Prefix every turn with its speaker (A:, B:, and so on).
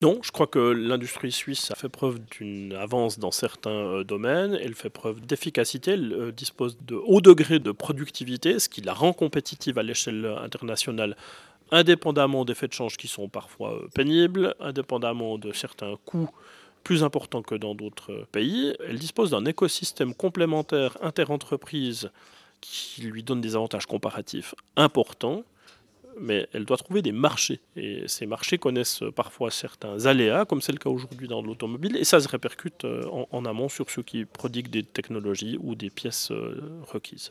A: Non, je crois que l'industrie suisse a fait preuve d'une avance dans certains, domaines. Elle fait preuve d'efficacité, elle, dispose de hauts degrés de productivité, ce qui la rend compétitive à l'échelle, internationale, indépendamment d'effets de change qui sont parfois, pénibles, indépendamment de certains coûts plus importants que dans d'autres, pays. Elle dispose d'un écosystème complémentaire interentreprises qui lui donne des avantages comparatifs importants. Mais elle doit trouver des marchés et ces marchés connaissent parfois certains aléas, comme c'est le cas aujourd'hui dans l'automobile, et ça se répercute en amont sur ceux qui prodiguent des technologies ou des pièces requises.